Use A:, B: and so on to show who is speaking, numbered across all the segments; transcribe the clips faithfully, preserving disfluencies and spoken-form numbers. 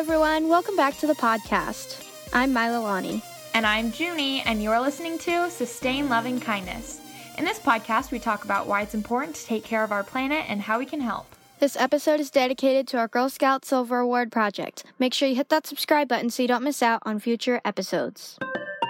A: everyone, welcome back to the podcast. I'm Mililani.
B: And I'm Junie, and you're listening to Sustain Loving Kindness. In this podcast, we talk about why it's important to take care of our planet and how we can help.
A: This episode is dedicated to our Girl Scout Silver Award project. Make sure you hit that subscribe button so you don't miss out on future episodes.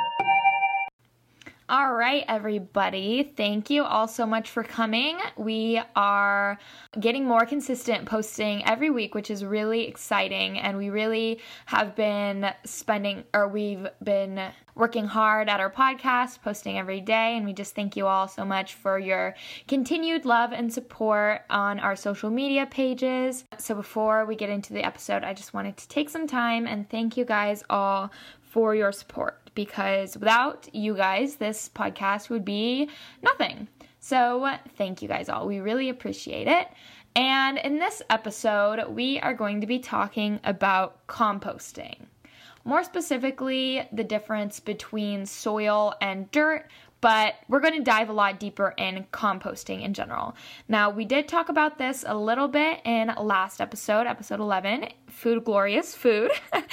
B: All right, everybody. Thank you all so much for coming. We are getting more consistent posting every week, which is really exciting. And we really have been spending, or we've been working hard at our podcast, posting every day. And we just thank you all so much for your continued love and support on our social media pages. So before we get into the episode, I just wanted to take some time and thank you guys all for your support, because without you guys, this podcast would be nothing. So thank you guys all. We really appreciate it. And in this episode, we are going to be talking about composting. More specifically, the difference between soil and dirt, but we're going to dive a lot deeper in composting in general. Now, we did talk about this a little bit in last episode, episode eleven, Food Glorious Food,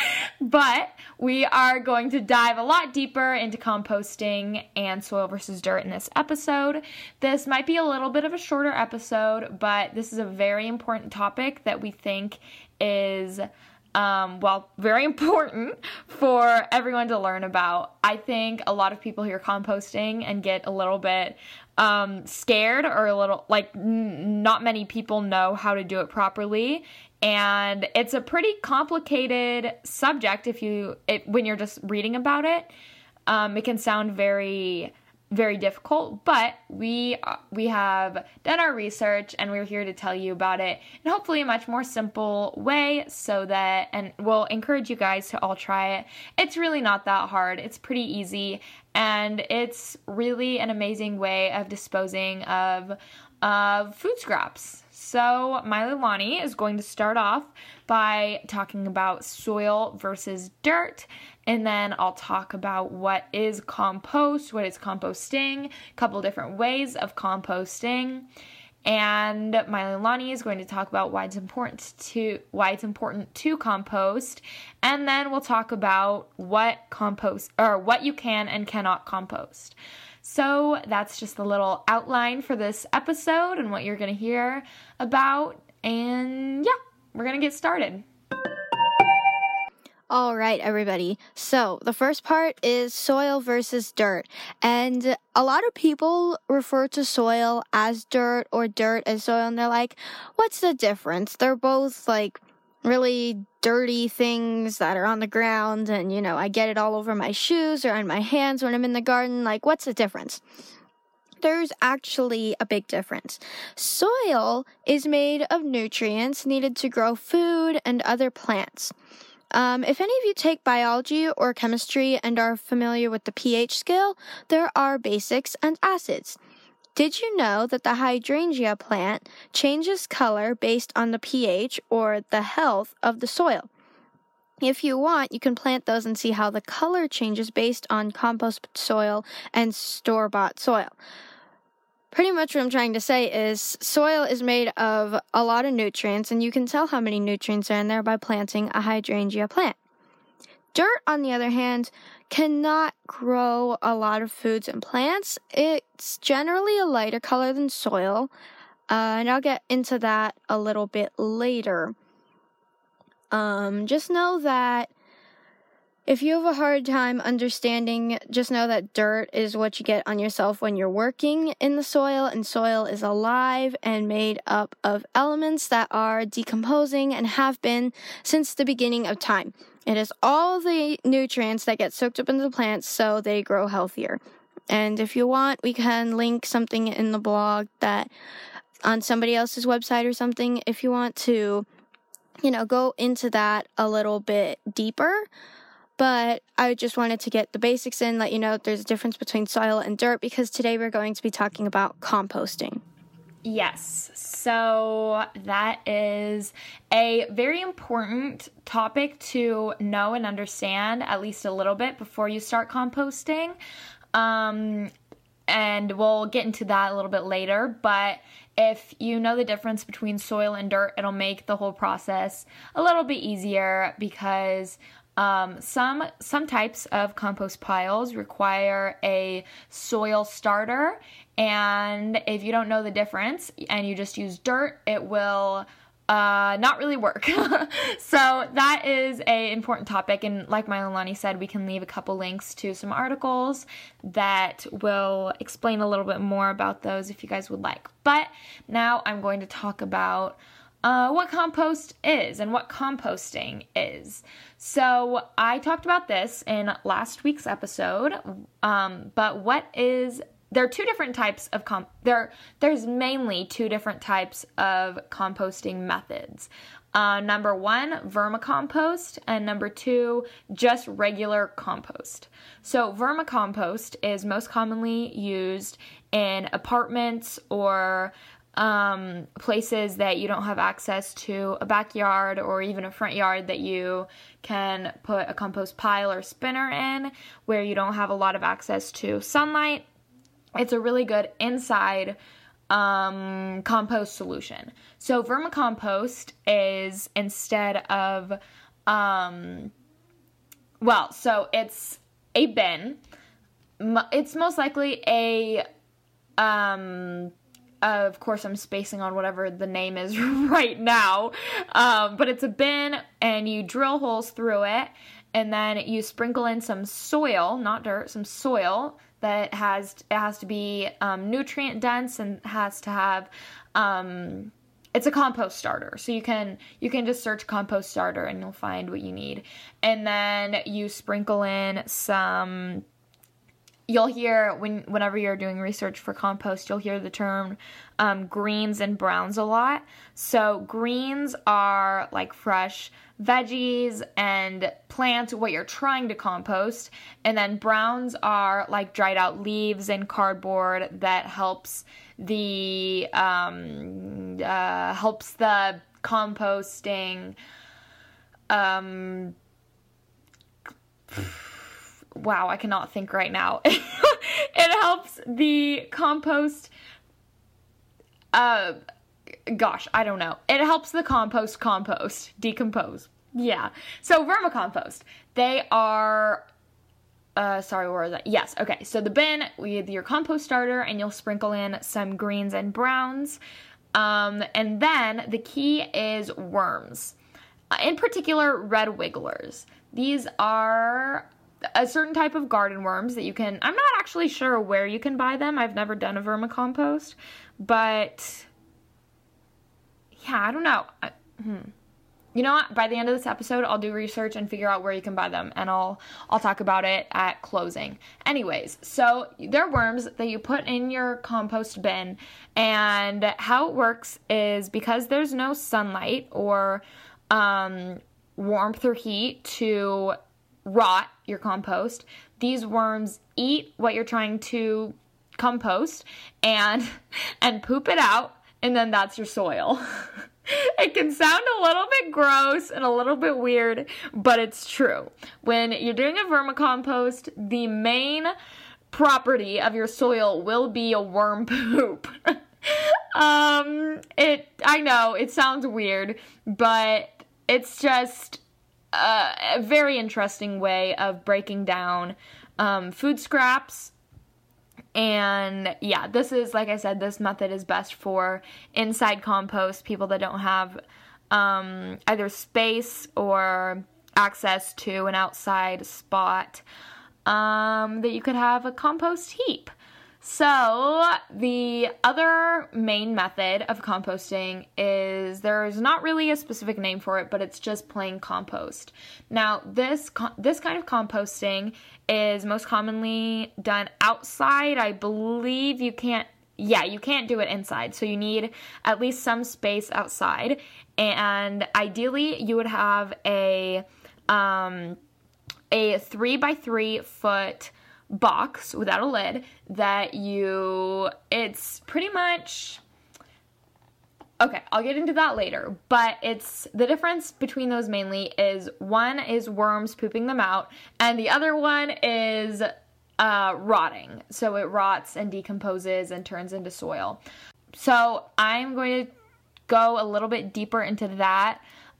B: but we are going to dive a lot deeper into composting and soil versus dirt in this episode. This might be a little bit of a shorter episode, but this is a very important topic that we think is Um, well, very important for everyone to learn about. I think a lot of people hear composting and get a little bit um, scared, or a little, like, n- not many people know how to do it properly. And it's a pretty complicated subject if you, it, when you're just reading about it. Um, it can sound very... very difficult, but we we have done our research and we're here to tell you about it in hopefully a much more simple way, so that, and we'll encourage you guys to all try it. It's really not that hard. It's pretty easy, and it's really an amazing way of disposing of of food scraps. So Mililani is going to start off by talking about soil versus dirt, and then I'll talk about what is compost, what is composting, a couple different ways of composting, and Mililani is going to talk about why it's important to why it's important to compost, and then we'll talk about what compost or what you can and cannot compost. So that's just a little outline for this episode and what you're going to hear about. And yeah, we're going to get started.
A: All right, everybody. So the first part is soil versus dirt. And a lot of people refer to soil as dirt or dirt as soil. And they're like, what's the difference? They're both like really dirty things that are on the ground, and, you know, I get it all over my shoes or on my hands when I'm in the garden. Like, what's the difference? There's actually a big difference. Soil is made of nutrients needed to grow food and other plants. Um, if any of you take biology or chemistry and are familiar with the pH scale, there are basics and acids. Did you know that the hydrangea plant changes color based on the pH or the health of the soil? If you want, you can plant those and see how the color changes based on compost soil and store-bought soil. Pretty much what I'm trying to say is soil is made of a lot of nutrients, and you can tell how many nutrients are in there by planting a hydrangea plant. Dirt, on the other hand, cannot grow a lot of foods and plants. It's generally a lighter color than soil, uh, and I'll get into that a little bit later. Um, just know that if you have a hard time understanding, just know that dirt is what you get on yourself when you're working in the soil, and soil is alive and made up of elements that are decomposing and have been since the beginning of time. It is all the nutrients that get soaked up into the plants so they grow healthier. And if you want, we can link something in the blog that on somebody else's website or something if you want to, you know, go into that a little bit deeper. But I just wanted to get the basics in, let you know there's a difference between soil and dirt, because today we're going to be talking about composting.
B: Yes, so that is a very important topic to know and understand, at least a little bit, before you start composting. Um, and we'll get into that a little bit later, but if you know the difference between soil and dirt, it'll make the whole process a little bit easier because um, some some types of compost piles require a soil starter, and if you don't know the difference and you just use dirt, it will Uh, not really work. So that is a important topic, and like Mailani said, we can leave a couple links to some articles that will explain a little bit more about those if you guys would like. But now I'm going to talk about uh, what compost is and what composting is. So I talked about this in last week's episode, um, but what is There are two different types of comp. There, there's mainly two different types of composting methods. Uh, number one, vermicompost, and number two, just regular compost. So vermicompost is most commonly used in apartments or um, places that you don't have access to a backyard or even a front yard that you can put a compost pile or spinner in, where you don't have a lot of access to sunlight. It's a really good inside um, compost solution. So vermicompost is instead of, um, well, so it's a bin. It's most likely a, um, of course I'm spacing on whatever the name is right now, um, but it's a bin and you drill holes through it and then you sprinkle in some soil, not dirt, some soil, that has it has to be um, nutrient dense and has to have um, it's a compost starter. So you can you can just search compost starter and you'll find what you need. And then you sprinkle in some. You'll hear when whenever you're doing research for compost, you'll hear the term um, greens and browns a lot. So greens are like fresh veggies and plants, what you're trying to compost, and then browns are like dried out leaves and cardboard that helps the um, uh, helps the composting. Um, wow, I cannot think right now. It helps the compost. Uh, gosh, I don't know. It helps the compost compost, decompose. Yeah. So vermicompost, they are, uh, sorry, where was that? Yes. Okay. So the bin with your compost starter, and you'll sprinkle in some greens and browns. Um, and then the key is worms. Uh, in particular, red wigglers. These are a certain type of garden worms that you can, I'm not actually sure where you can buy them. I've never done a vermicompost, but yeah, I don't know. I, hmm. You know what? By the end of this episode, I'll do research and figure out where you can buy them, and I'll I'll talk about it at closing. Anyways, so they're worms that you put in your compost bin, and how it works is because there's no sunlight or um, warmth or heat to rot your compost, these worms eat what you're trying to compost and and poop it out, and then that's your soil. It can sound a little bit gross and a little bit weird, but it's true. When you're doing a vermicompost, the main property of your soil will be a worm poop. um, it, I know, it sounds weird, but it's just a, a very interesting way of breaking down um, food scraps. And yeah, this is, like I said, this method is best for inside compost, people that don't have um, either space or access to an outside spot um, that you could have a compost heap. So the other main method of composting is, there's not really a specific name for it, but it's just plain compost. Now, this this kind of composting is most commonly done outside. I believe you can't, yeah, you can't do it inside. So you need at least some space outside. And ideally, you would have a, um, a three by three foot box without a lid that you, it's pretty much, okay, I'll get into that later, but it's, the difference between those mainly is one is worms pooping them out, and the other one is uh, rotting. So it rots and decomposes and turns into soil. So I'm going to go a little bit deeper into that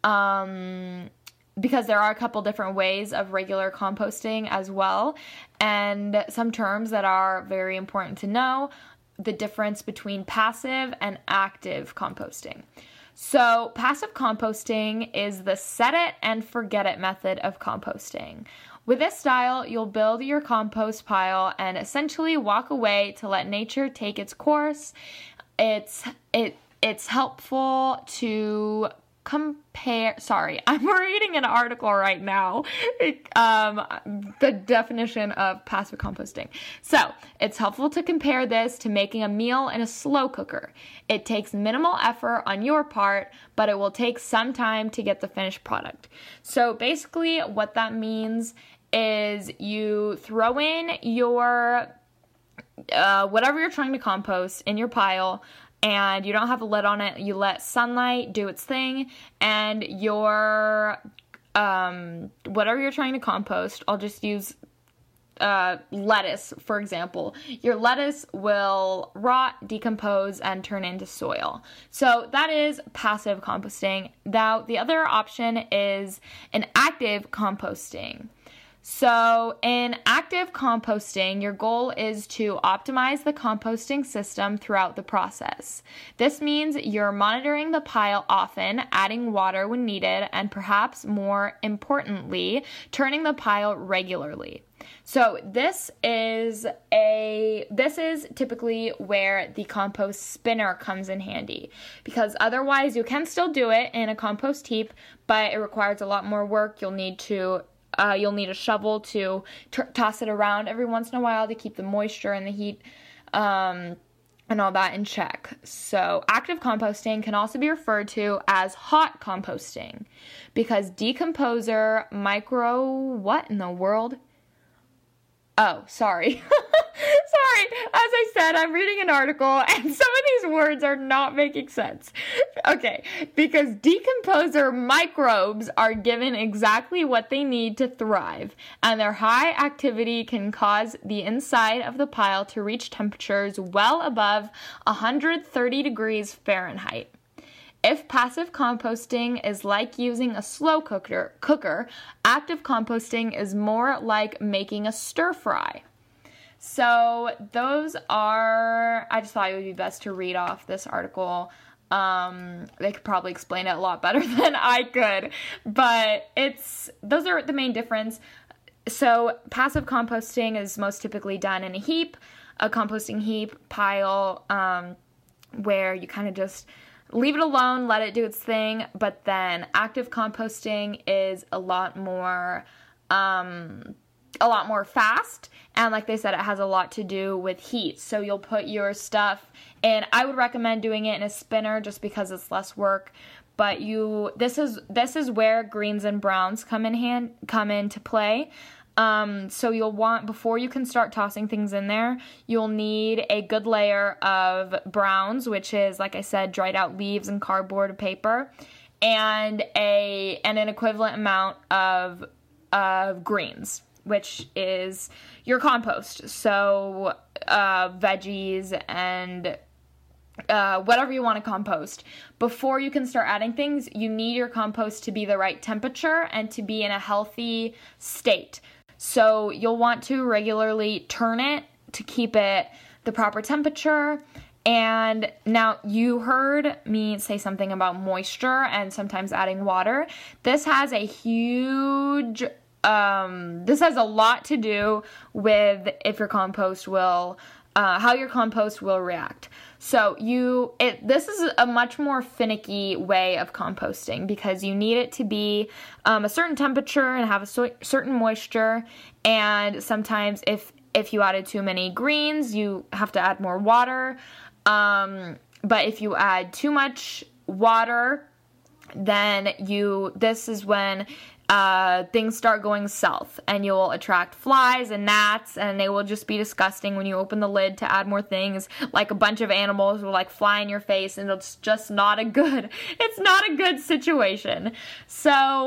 B: um, because there are a couple different ways of regular composting as well, and some terms that are very important to know: the difference between passive and active composting. So passive composting is the set it and forget it method of composting. With this style, you'll build your compost pile and essentially walk away to let nature take its course. It's it it's helpful to compare, sorry, I'm reading an article right now, um, the definition of passive composting. So, it's helpful to compare this to making a meal in a slow cooker. It takes minimal effort on your part, but it will take some time to get the finished product. So, basically, what that means is you throw in your, uh, whatever you're trying to compost in your pile, and you don't have a lid on it. You let sunlight do its thing, and your, um, whatever you're trying to compost, I'll just use uh, lettuce, for example. Your lettuce will rot, decompose, and turn into soil. So that is passive composting. Now, the other option is an active composting. So in active composting, your goal is to optimize the composting system throughout the process. This means you're monitoring the pile often, adding water when needed, and perhaps more importantly, turning the pile regularly. So this is a this is typically where the compost spinner comes in handy, because otherwise you can still do it in a compost heap, but it requires a lot more work. You'll need to Uh, you'll need a shovel to t- toss it around every once in a while to keep the moisture and the heat um, and all that in check. So active composting can also be referred to as hot composting, because decomposer micro, what in the world? Oh, sorry. Sorry. As I said, I'm reading an article and some of these words are not making sense. Okay. Because decomposer microbes are given exactly what they need to thrive, and their high activity can cause the inside of the pile to reach temperatures well above one hundred thirty degrees Fahrenheit. If passive composting is like using a slow cooker, cooker, active composting is more like making a stir fry. So those are, I just thought it would be best to read off this article. Um, they could probably explain it a lot better than I could, but it's, those are the main difference. So passive composting is most typically done in a heap, a composting heap pile, um, where you kind of just leave it alone, let it do its thing. But then active composting is a lot more, um, a lot more fast. And like they said, it has a lot to do with heat. So you'll put your stuff in, I would recommend doing it in a spinner just because it's less work. But you, this is, this is where greens and browns come in hand, come into play. Um, so you'll want, before you can start tossing things in there, you'll need a good layer of browns, which is, like I said, dried out leaves and cardboard paper, and a, and an equivalent amount of, of greens, which is your compost. So, uh, veggies and Uh, whatever you want to compost. Before you can start adding things, you need your compost to be the right temperature and to be in a healthy state. So you'll want to regularly turn it to keep it the proper temperature. And now you heard me say something about moisture and sometimes adding water. This has a huge, um, this has a lot to do with if your compost will Uh, how your compost will react. So you, it, this is a much more finicky way of composting because you need it to be um, a certain temperature and have a so- certain moisture. And sometimes if if you added too many greens, you have to add more water. Um, but if you add too much water, then you, this is when Uh, things start going south, and you'll attract flies and gnats, and they will just be disgusting when you open the lid to add more things. Like a bunch of animals will like fly in your face, and it's just not a good, it's not a good situation. So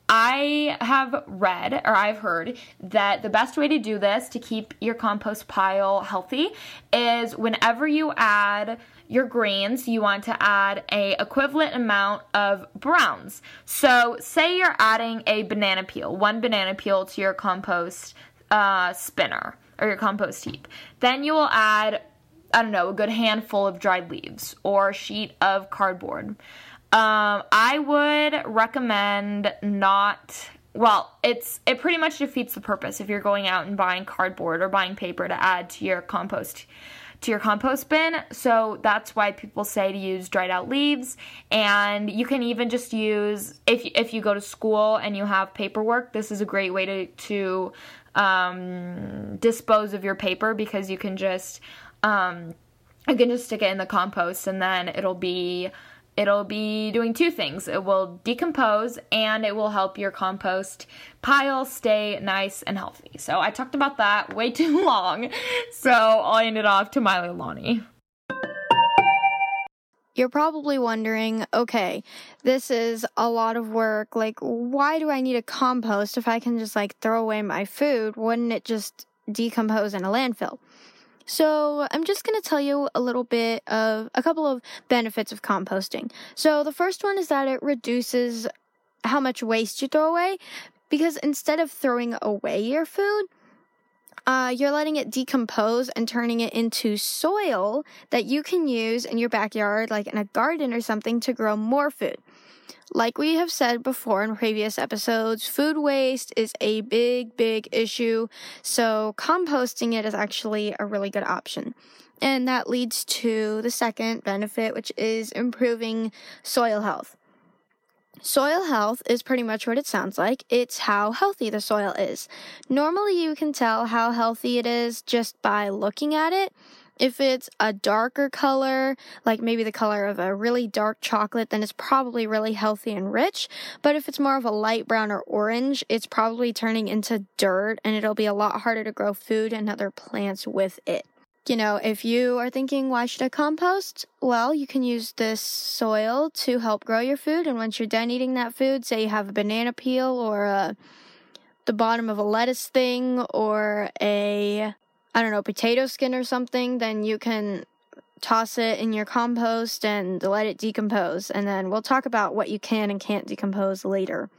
B: I have read, or I've heard, that the best way to do this to keep your compost pile healthy is whenever you add your greens, you want to add a equivalent amount of browns. So say you're adding a banana peel, one banana peel to your compost uh, spinner or your compost heap. Then you will add, I don't know, a good handful of dried leaves or a sheet of cardboard. Um, I would recommend not, well, it's it pretty much defeats the purpose if you're going out and buying cardboard or buying paper to add to your compost to your compost bin. So that's why people say to use dried out leaves. And you can even just use, if if you go to school and you have paperwork, this is a great way to, to um, dispose of your paper, because you can just um, you can just stick it in the compost, and then it'll be It'll be doing two things. It will decompose, and it will help your compost pile stay nice and healthy. So I talked about that way too long, so I'll hand it off to Miley Lonnie.
A: You're probably wondering, okay, this is a lot of work. Like, why do I need a compost if I can just, like, throw away my food? Wouldn't it just decompose in a landfill? So I'm just going to tell you a little bit of a couple of benefits of composting. So the first one is that it reduces how much waste you throw away, because instead of throwing away your food, uh, you're letting it decompose and turning it into soil that you can use in your backyard, like in a garden or something, to grow more food. Like we have said before in previous episodes, food waste is a big, big issue, so composting it is actually a really good option. And that leads to the second benefit, which is improving soil health. Soil health is pretty much what it sounds like. It's how healthy the soil is. Normally you can tell how healthy it is just by looking at it. If it's a darker color, like maybe the color of a really dark chocolate, then it's probably really healthy and rich. But if it's more of a light brown or orange, it's probably turning into dirt, and it'll be a lot harder to grow food and other plants with it. You know, if you are thinking, why should I compost? Well, you can use this soil to help grow your food, and once you're done eating that food, say you have a banana peel or a, the bottom of a lettuce thing or a... I don't know, potato skin or something, then you can toss it in your compost and let it decompose. And then we'll talk about what you can and can't decompose later.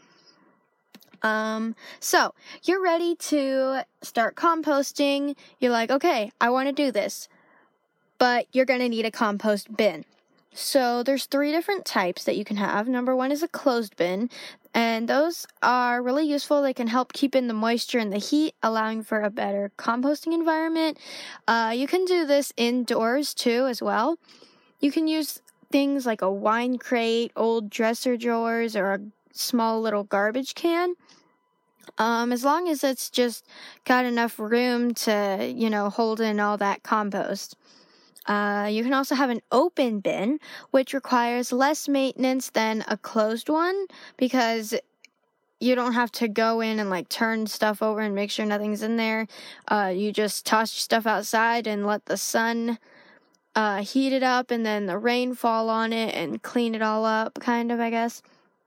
A: Um, so you're ready to start composting. You're like, okay, I want to do this, but you're going to need a compost bin. So there's three different types that you can have. Number one is a closed bin, and those are really useful. They can help keep in the moisture and the heat, allowing for a better composting environment. Uh, you can do this indoors too as well. You can use things like a wine crate, old dresser drawers, or a small little garbage can. Um, as long as it's just got enough room to, you know, hold in all that compost. Uh, you can also have an open bin, which requires less maintenance than a closed one, because you don't have to go in and like turn stuff over and make sure nothing's in there. Uh, you just toss your stuff outside and let the sun uh, heat it up, and then the rain fall on it and clean it all up, kind of, I guess.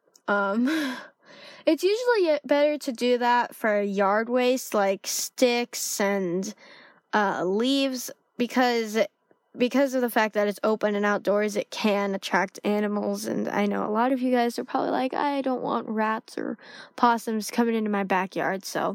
A: Um, it's usually better to do that for yard waste, like sticks and uh, leaves, because Because of the fact that it's open and outdoors, it can attract animals, and I know a lot of you guys are probably like, I don't want rats or possums coming into my backyard, so,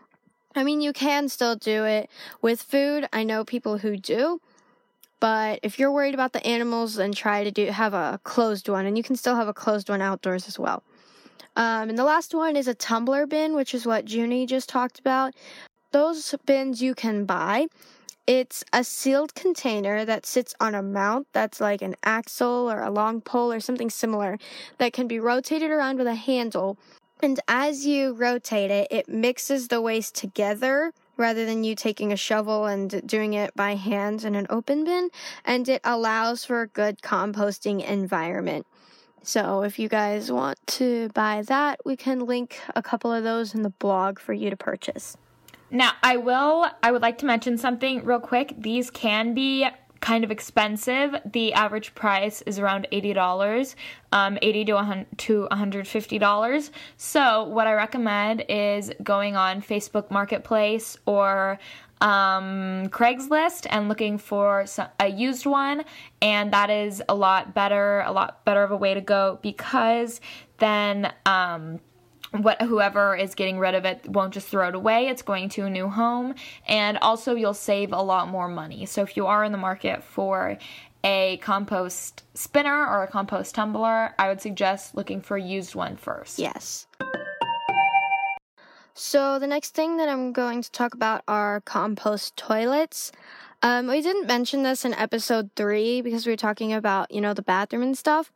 A: I mean, you can still do it with food. I know people who do, but if you're worried about the animals, then try to do have a closed one, and you can still have a closed one outdoors as well. Um, and the last one is a tumbler bin, which is what Junie just talked about. Those bins you can buy. It's a sealed container that sits on a mount that's like an axle or a long pole or something similar that can be rotated around with a handle. And as you rotate it, it mixes the waste together rather than you taking a shovel and doing it by hand in an open bin. And it allows for a good composting environment. So if you guys want to buy that, we can link a couple of those in the blog for you to purchase.
B: Now, I will, I would like to mention something real quick. These can be kind of expensive. The average price is around eighty dollars, um, eighty to one hundred fifty dollars. So what I recommend is going on Facebook Marketplace or um, Craigslist and looking for a used one, and that is a lot better, a lot better of a way to go, because then um, what whoever is getting rid of it won't just throw it away. It's going to a new home, and also you'll save a lot more money. So if you are in the market for a compost spinner or a compost tumbler, I would suggest looking for a used one first.
A: Yes. So the next thing that I'm going to talk about are compost toilets. Um, we didn't mention this in episode three because we were talking about, you know, the bathroom and stuff.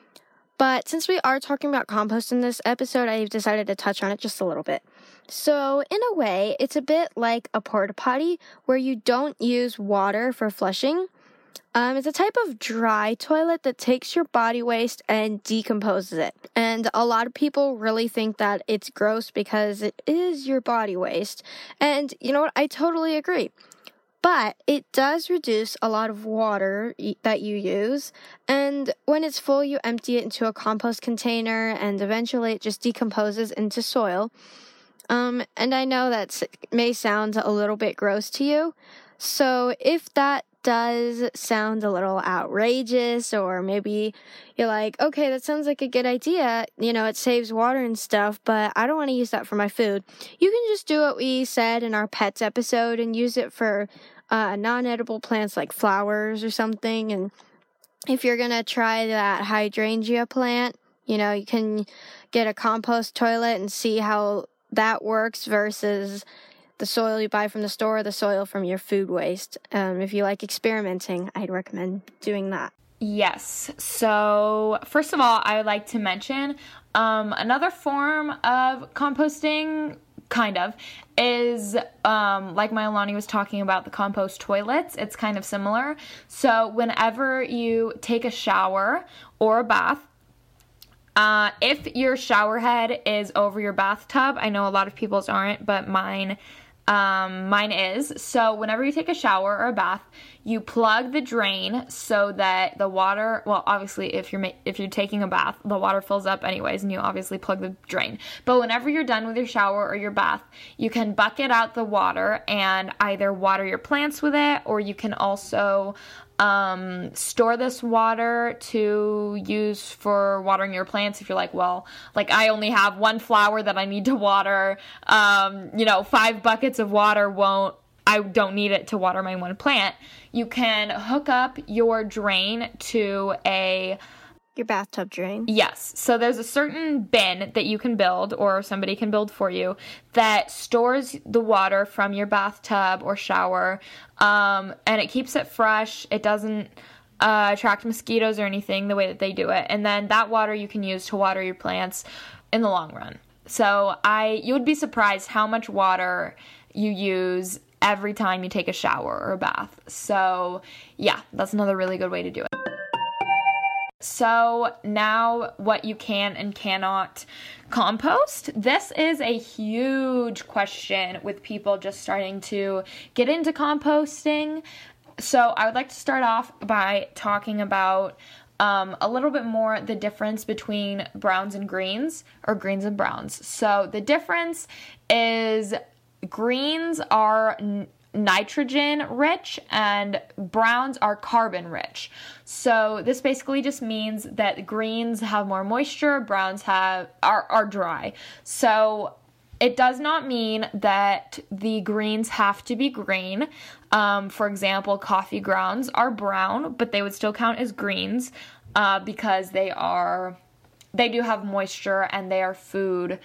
A: But since we are talking about compost in this episode, I've decided to touch on it just a little bit. So in a way, it's a bit like a porta potty where you don't use water for flushing. Um, it's a type of dry toilet that takes your body waste and decomposes it. And a lot of people really think that it's gross because it is your body waste. And you know what? I totally agree. But it does reduce a lot of water that you use. And when it's full, you empty it into a compost container, and eventually it just decomposes into soil. Um, and I know that may sound a little bit gross to you. So if that does sound a little outrageous, or maybe you're like, okay, that sounds like a good idea, you know, it saves water and stuff, but I don't want to use that for my food, you can just do what we said in our pets episode and use it for uh, non-edible plants like flowers or something. And if you're gonna try that hydrangea plant, you know, you can get a compost toilet and see how that works versus the soil you buy from the store, the soil from your food waste. Um, if you like experimenting, I'd recommend doing that.
B: Yes. So first of all, I would like to mention um, another form of composting, kind of, is um, like my Alani was talking about, the compost toilets. It's kind of similar. So whenever you take a shower or a bath, uh, if your shower head is over your bathtub, I know a lot of people's aren't, but mine Um, mine is. So whenever you take a shower or a bath, you plug the drain so that the water, well, obviously if you're ma- if you're taking a bath, the water fills up anyways, and you obviously plug the drain. But whenever you're done with your shower or your bath, you can bucket out the water and either water your plants with it, or you can also um, store this water to use for watering your plants. If you're like, well, like I only have one flower that I need to water, um, you know, five buckets of water won't, I don't need it to water my one plant. You can hook up your drain to a
A: Your bathtub drain.
B: Yes. So there's a certain bin that you can build, or somebody can build for you, that stores the water from your bathtub or shower, um, and it keeps it fresh. It doesn't uh, attract mosquitoes or anything the way that they do it. And then that water you can use to water your plants in the long run. So I, you would be surprised how much water you use every time you take a shower or a bath. So yeah, that's another really good way to do it. So now what you can and cannot compost. This is a huge question with people just starting to get into composting. So I would like to start off by talking about um, a little bit more the difference between browns and greens, or greens and browns. So the difference is greens are n- nitrogen rich and browns are carbon rich. So this basically just means that greens have more moisture, browns have are, are dry. So it does not mean that the greens have to be green. Um, for example, coffee grounds are brown, but they would still count as greens uh, because they are they do have moisture and they are food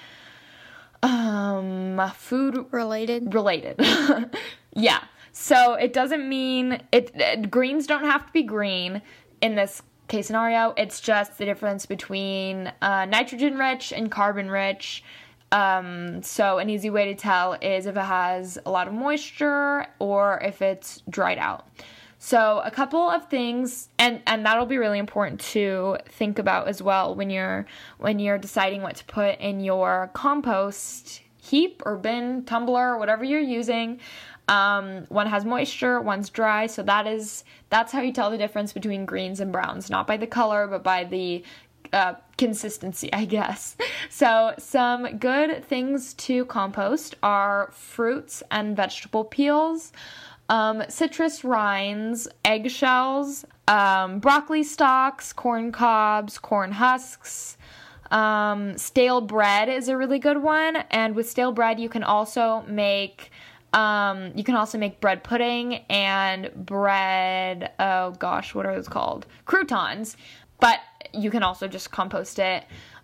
B: um food
A: Related.
B: related. Yeah. So it doesn't mean it, it greens don't have to be green in this case scenario. It's just the difference between uh, nitrogen rich and carbon rich. Um, so an easy way to tell is if it has a lot of moisture or if it's dried out. So a couple of things, and, and that'll be really important to think about as well when you're when you're deciding what to put in your compost heap or bin, tumbler, whatever you're using. Um, one has moisture, one's dry. So that is that's how you tell the difference between greens and browns, not by the color, but by the uh, consistency, I guess. So some good things to compost are fruits and vegetable peels, um, citrus rinds, eggshells, um, broccoli stalks, corn cobs, corn husks. Um, stale bread is a really good one, and with stale bread you can also make um, you can also make bread pudding and bread, oh gosh, what are those called? Croutons, but you can also just compost it.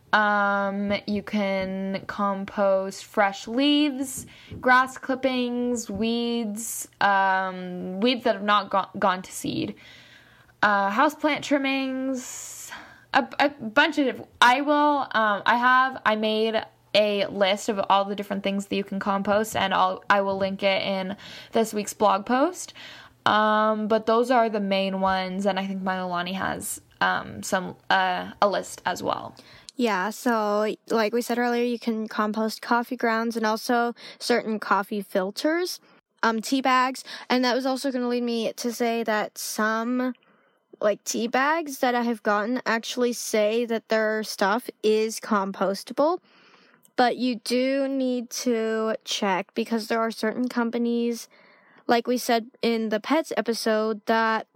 B: Um, you can compost fresh leaves, grass clippings, weeds, um, weeds that have not go- gone to seed, uh, houseplant trimmings, A, a bunch of, I will, um, I have, I made a list of all the different things that you can compost, and I'll, I will link it in this week's blog post. Um, but those are the main ones, and I think Mililani has, um, some, uh, a list as well.
A: Yeah, so like we said earlier, you can compost coffee grounds and also certain coffee filters, um, tea bags, and that was also going to lead me to say that some like tea bags that I have gotten actually say that their stuff is compostable, but you do need to check because there are certain companies, like we said in the pets episode, that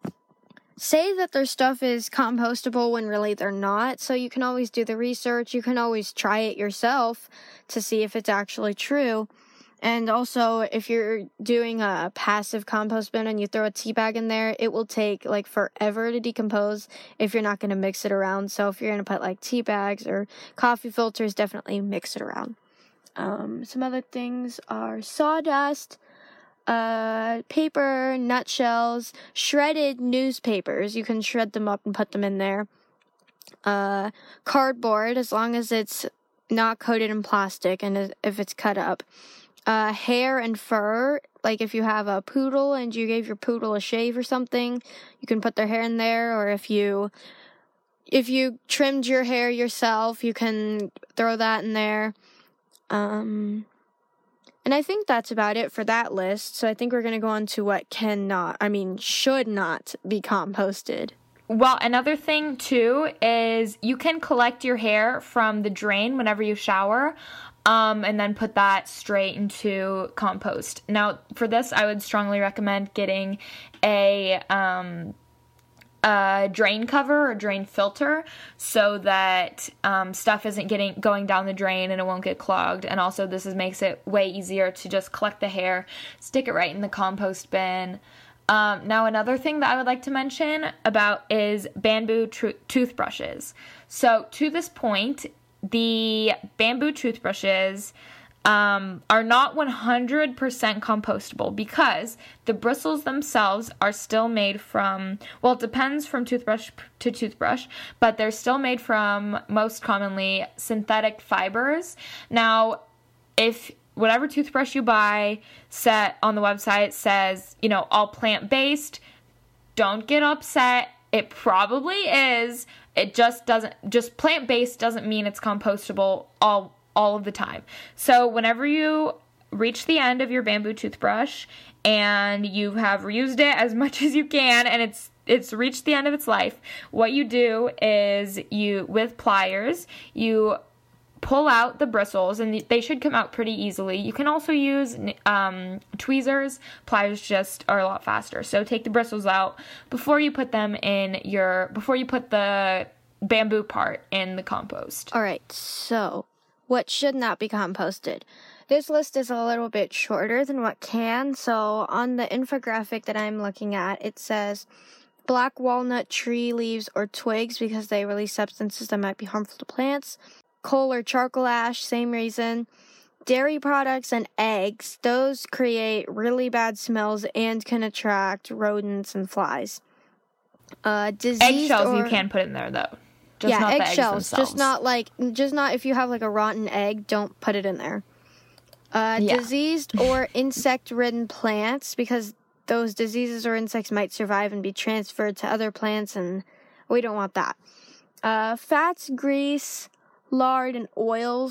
A: say that their stuff is compostable when really they're not. So you can always do the research. You can always try it yourself to see if it's actually true. And also, if you're doing a passive compost bin and you throw a tea bag in there, it will take like forever to decompose if you're not going to mix it around. So if you're going to put like tea bags or coffee filters, definitely mix it around. Um, some other things are sawdust, uh, paper, nutshells, shredded newspapers. You can shred them up and put them in there. Uh, cardboard, as long as it's not coated in plastic and if it's cut up. Uh, hair and fur, like if you have a poodle and you gave your poodle a shave or something, you can put their hair in there, or if you if you trimmed your hair yourself, you can throw that in there. Um, and I think that's about it for that list, so I think we're going to go on to what cannot, I mean, should not be composted.
B: Well, another thing, too, is you can collect your hair from the drain whenever you shower. Um, and then put that straight into compost. Now, for this, I would strongly recommend getting a, um, a drain cover or drain filter so that um, stuff isn't getting going down the drain and it won't get clogged. And also, this is, makes it way easier to just collect the hair, stick it right in the compost bin. Um, now, another thing that I would like to mention about is bamboo tr- toothbrushes. So, to this point, the bamboo toothbrushes um, are not one hundred percent compostable because the bristles themselves are still made from, well, it depends from toothbrush to toothbrush, but they're still made from, most commonly, synthetic fibers. Now, if whatever toothbrush you buy set on the website says, you know, all plant-based, don't get upset. It probably is. It just doesn't, just plant-based doesn't mean it's compostable all all of the time. So whenever you reach the end of your bamboo toothbrush and you have reused it as much as you can and it's it's reached the end of its life, what you do is you, with pliers, you pull out the bristles, and they should come out pretty easily. You can also use um, tweezers. Pliers just are a lot faster. So take the bristles out before you put them in your, before you put the bamboo part in the compost.
A: All right, so what should not be composted? This list is a little bit shorter than what can. So on the infographic that I'm looking at, it says black walnut tree leaves or twigs because they release substances that might be harmful to plants. Coal or charcoal ash, same reason. Dairy products and eggs, those create really bad smells and can attract rodents and flies. Uh, diseased
B: eggshells
A: or,
B: you can put in there though. Just
A: yeah,
B: not
A: eggshells.
B: The eggs
A: just not like, just not if you have like a rotten egg, don't put it in there. Uh,
B: yeah.
A: Diseased or insect-ridden plants, because those diseases or insects might survive and be transferred to other plants, and we don't want that. Uh, fats, grease, lard, and oils,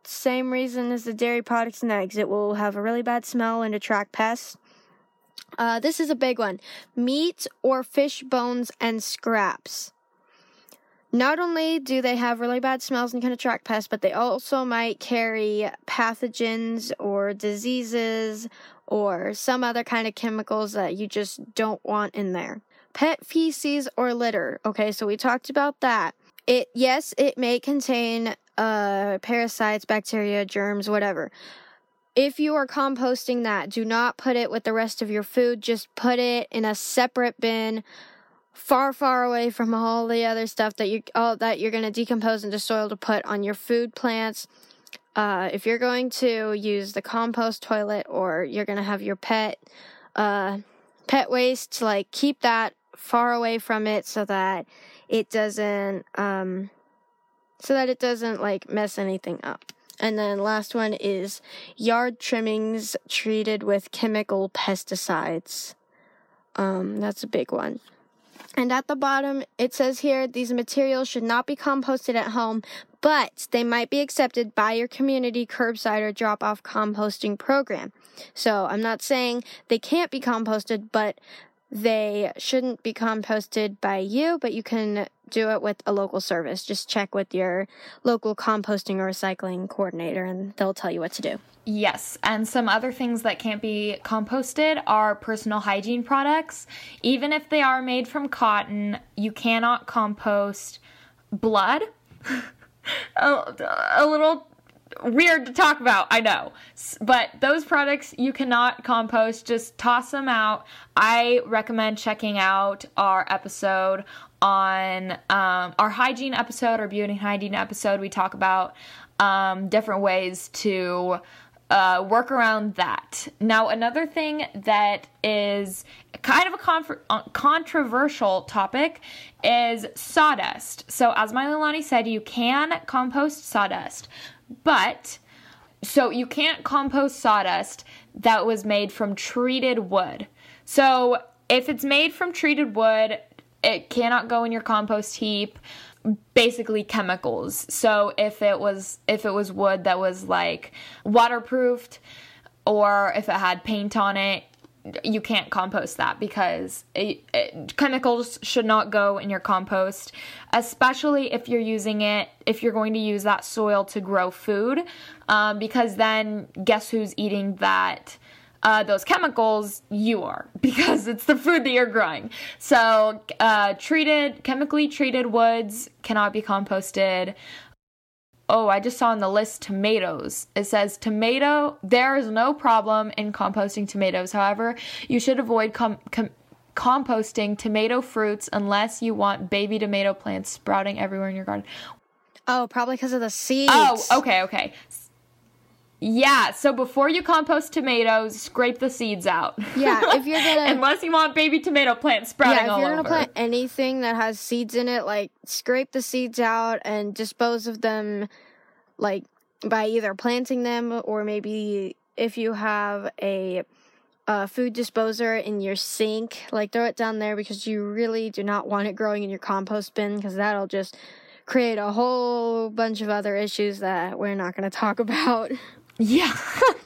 A: same reason as the dairy products and eggs. It will have a really bad smell and attract pests. Uh, this is a big one. Meat or fish bones and scraps. Not only do they have really bad smells and can attract pests, but they also might carry pathogens or diseases or some other kind of chemicals that you just don't want in there. Pet feces or litter. Okay, so we talked about that. It yes, it may contain uh, parasites, bacteria, germs, whatever. If you are composting that, do not put it with the rest of your food. Just put it in a separate bin, far, far away from all the other stuff that you all that you're going to decompose into soil to put on your food plants. Uh, if you're going to use the compost toilet or you're going to have your pet uh, pet waste, like keep that far away from it so that it doesn't um, so that it doesn't like mess anything up. And then last one is yard trimmings treated with chemical pesticides. Um, that's a big one. And at the bottom, it says here, these materials should not be composted at home, but they might be accepted by your community curbside or drop-off composting program. So I'm not saying they can't be composted, but they shouldn't be composted by you, but you can do it with a local service. Just check with your local composting or recycling coordinator, and they'll tell you what to do.
B: Yes, and some other things that can't be composted are personal hygiene products. Even if they are made from cotton, you cannot compost blood. a, a little weird to talk about, I know. But those products you cannot compost. Just toss them out. I recommend checking out our episode on um, our hygiene episode, our beauty and hygiene episode. We talk about um, different ways to uh, work around that. Now, another thing that is kind of a con- controversial topic is sawdust. So as my Leilani said, you can compost sawdust, but so you can't compost sawdust that was made from treated wood. So if it's made from treated wood, it cannot go in your compost heap. Basically chemicals. So if it was if it was wood that was like waterproofed, or if it had paint on it, you can't compost that because it, it, chemicals should not go in your compost, especially if you're using it, if you're going to use that soil to grow food, um, because then guess who's eating that Uh, those chemicals? You are, because it's the food that you're growing. So uh, treated, chemically treated woods cannot be composted. Oh, I just saw on the list tomatoes. It says tomato, there is no problem in composting tomatoes. However, you should avoid com- com- composting tomato fruits unless you want baby tomato plants sprouting everywhere in your garden.
A: Oh, probably because of the seeds.
B: Oh, okay, okay. Yeah, so before you compost tomatoes, scrape the seeds out.
A: Yeah, if you're gonna...
B: Unless you want baby tomato plants sprouting all over.
A: Yeah, if you're gonna plant anything that has seeds in it, like, scrape the seeds out and dispose of them, like, by either planting them or maybe if you have a, a food disposer in your sink, like, throw it down there because you really do not want it growing in your compost bin because that'll just create a whole bunch of other issues that we're not gonna talk about.
B: Yeah.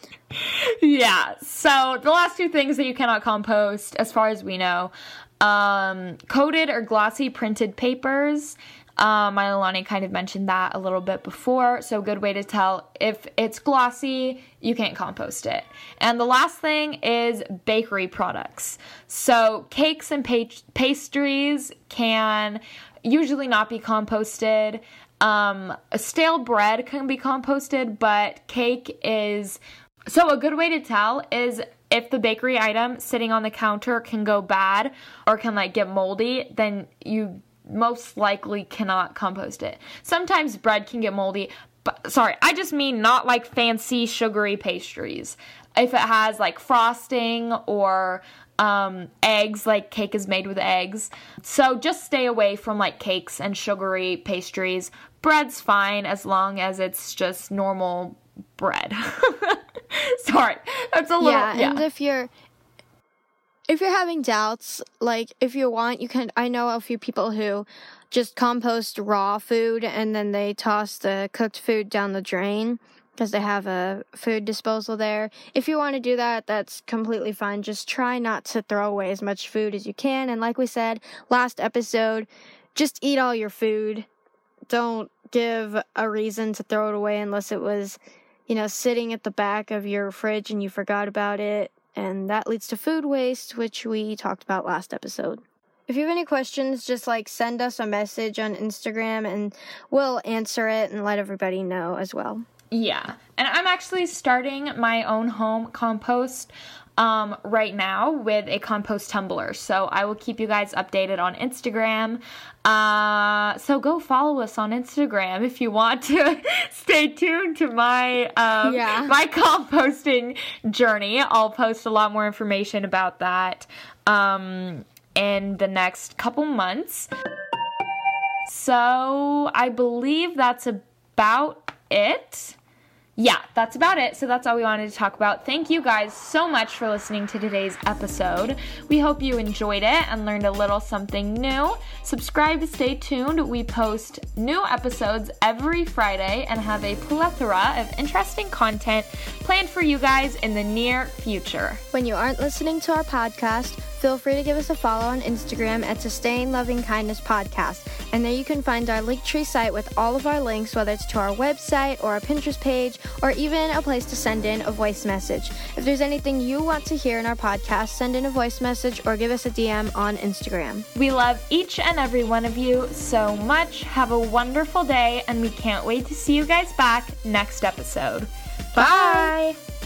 B: Yeah. So the last two things that you cannot compost, as far as we know, um, coated or glossy printed papers. Um, my Leilani kind of mentioned that a little bit before. So a good way to tell if it's glossy, you can't compost it. And the last thing is bakery products. So cakes and pa- pastries can usually not be composted. Um, stale bread can be composted, but cake is... So a good way to tell is if the bakery item sitting on the counter can go bad or can like get moldy, then you most likely cannot compost it. Sometimes bread can get moldy, but sorry, I just mean not like fancy sugary pastries. If it has like frosting or um, eggs, like cake is made with eggs. So just stay away from like cakes and sugary pastries. Bread's fine as long as it's just normal bread. Sorry, that's a little,
A: yeah,
B: yeah.
A: And if you're, if you're having doubts, like if you want, you can, I know a few people who just compost raw food and then they toss the cooked food down the drain. because they have a food disposal there. If you want to do that, that's completely fine. Just try not to throw away as much food as you can. And like we said last episode, just eat all your food. Don't give a reason to throw it away unless it was, you know, sitting at the back of your fridge and you forgot about it. And that leads to food waste, which we talked about last episode. If you have any questions, just like send us a message on Instagram and we'll answer it and let everybody know as well.
B: Yeah, and I'm actually starting my own home compost um, right now with a compost tumbler. So I will keep you guys updated on Instagram. Uh, so go follow us on Instagram if you want to stay tuned to my um,
A: yeah.
B: my composting journey. I'll post a lot more information about that um, in the next couple months. So I believe that's about it. Yeah, that's about it. So that's all we wanted to talk about. Thank you guys so much for listening to today's episode. We hope you enjoyed it and learned a little something new. Subscribe to stay tuned. We post new episodes every Friday and have a plethora of interesting content planned for you guys in the near future.
A: When you aren't listening to our podcast, feel free to give us a follow on Instagram at Sustain Loving Kindness Podcast. And there you can find our Linktree site with all of our links, whether it's to our website or our Pinterest page, or even a place to send in a voice message. If there's anything you want to hear in our podcast, send in a voice message or give us a D M on Instagram.
B: We love each and every one of you so much. Have a wonderful day, and we can't wait to see you guys back next episode. Bye! Bye.